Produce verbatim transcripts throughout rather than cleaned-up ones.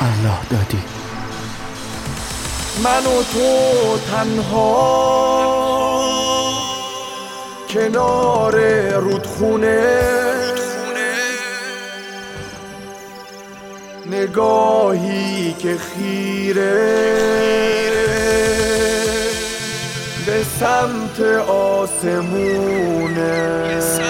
الله دادی. من و تو تنها کنار رودخونه، نگاهی که خیره به سمت آسمونه.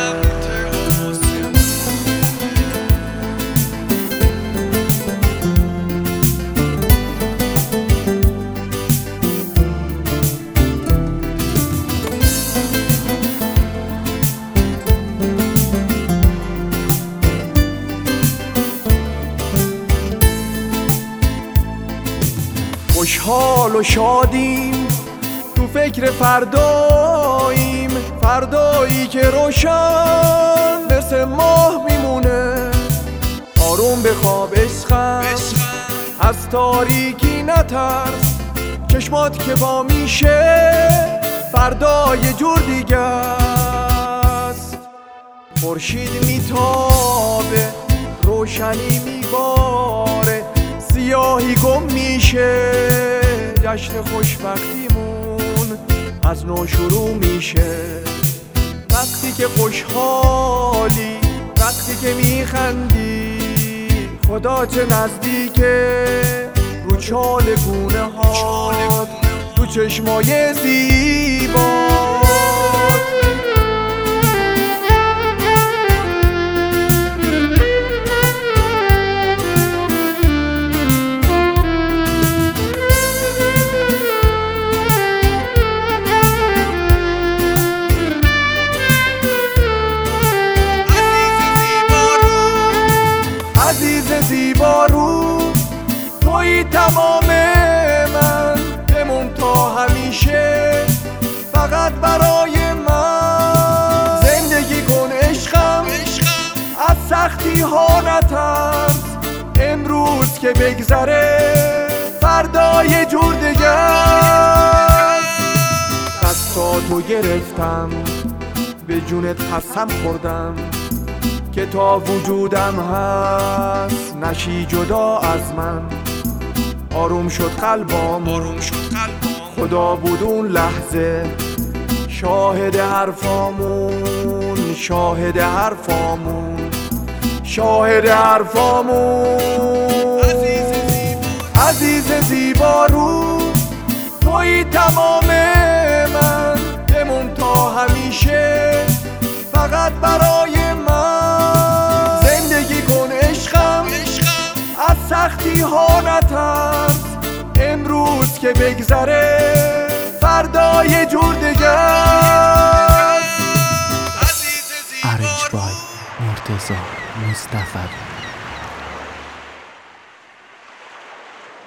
خوشحال و شادیم، تو فکر فرداییم، فردایی که روشن مثل ماه میمونه. آروم بخواب عشقم، از تاریکی نترس، چشمات که با میشه فردا یه جور دیگه است. خورشید میتابه، روشنی میباره، سیاهی گم میشه، جشن خوشبختیمون از نو شروع میشه. وقتی که خوشحالی، وقتی که میخندی، خدا چه نزدیکه رو چالگونه ها، تو چشمای زیبا. زیبارو توی تمام من، بمون تا همیشه فقط برای من. زندگی کن عشقم، از سختی ها نترس، امروز که بگذره فردا یه جور دیگه است. دستاتو گرفتم، به جونت قسم خوردم که تا وجودم هست نشی جدا از من. آروم شد قلبم، آروم شد قلبم، خدا بود اون لحظه شاهد حرفامون، شاهد حرفامون، شاهد حرفامون. عزیز زیبا، عزیز زیبارو توی تمام من، بمون تا همیشه فقط برای من. زندگی کن عشقم، از سختی ها نترس، امروز که بگذره فردا یه جور دیگه است. ارنج بای مرتضی مصطفی.